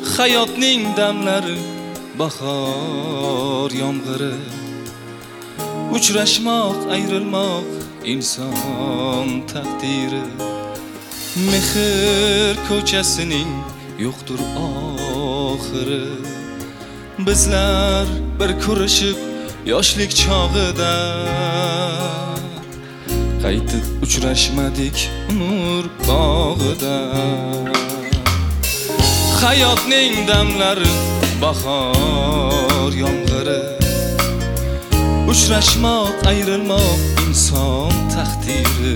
hayotning damlari, bahor yomg'iri. Uchrashmoq, ayrilmoq inson taqdiri. Mehr ko'chasining yo'qdir oxiri. Bizlar bir ko'rishib yoshlik chog'ida qaytib uchrashmadik umr bog'ida. Hayotning damlari, bahor yomg'iri. Uchrashmoq, ayrilmoq inson taqdiri.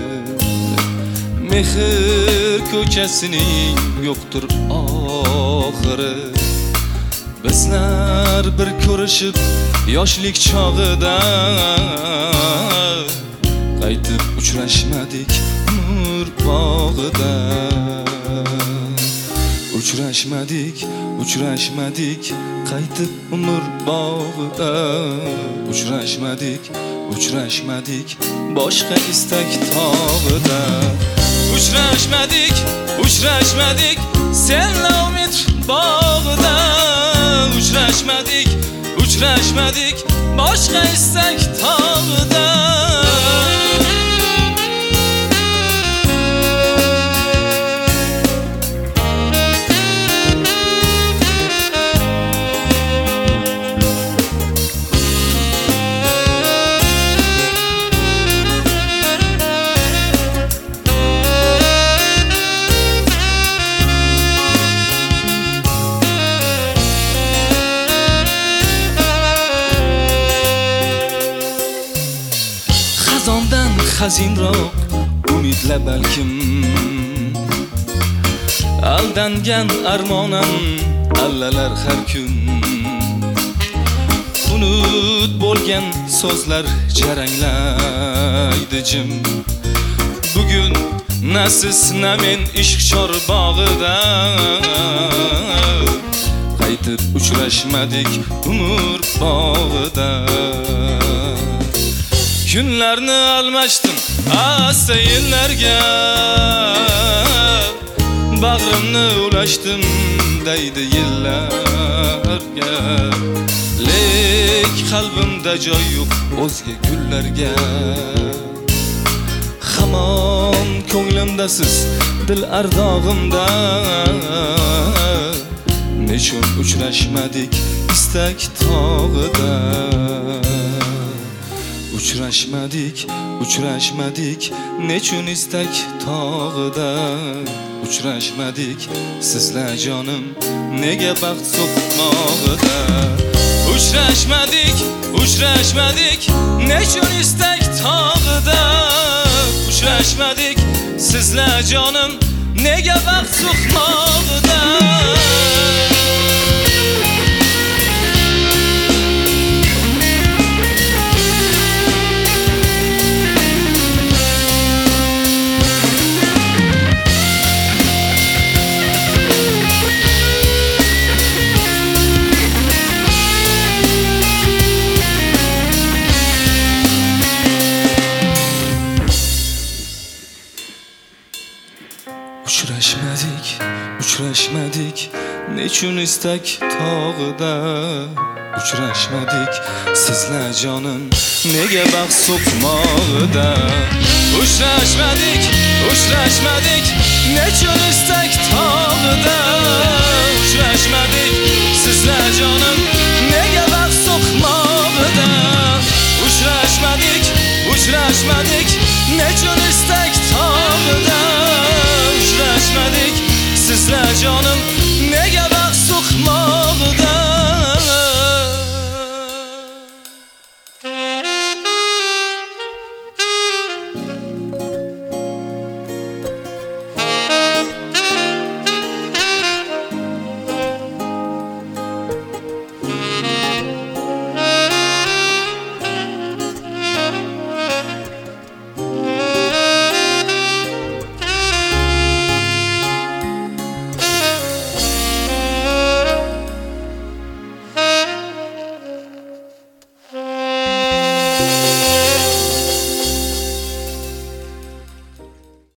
Mehr ko'chasining yo'qdir oxiri. Bizlar bir ko'rishib yoshlik chog'ida qaytib uchrashmadik umr bog'ida. Uchrashmadik qaytib umr bog'ida. Uchrashmadik boshqa istak tog'ida. Uchrashmadik senla umid bog'ida. Uchrashmadik boshqa istak tog'ida. Xazondan xazinroq umidla balkim, aldangan armonam allalar har kun. Unut bo'lgan so'zlar jaranglaydi jim. Bugun na siz na men ishq chor bog'ida qaytib uchrashmadik umr bog'ida. Kunlarni almashdim asta yillarga, bag'rimni ulashdim deydi yillarga. Lek qalbimda joy yo'q o'zga gullarga. Hamon ko'nglimdasiz dil ardog'imda. Nechun uchrashmadik istak tog'ida. Uchrashmadik nechun istak tog'ida. Uchrashmadik sizlar jonim nega baxt so'qmog'ida. Uchrashmadik nechun istak tog'ida. Uchrashmadik sizlar jonim nega baxt so'qmog'ida. Uchrashmadik nechun istak tog'ida. Uchrashmadik sizlar jonim nega baxt so'qmog'ida. Uchrashmadik nechun istak tog'ida.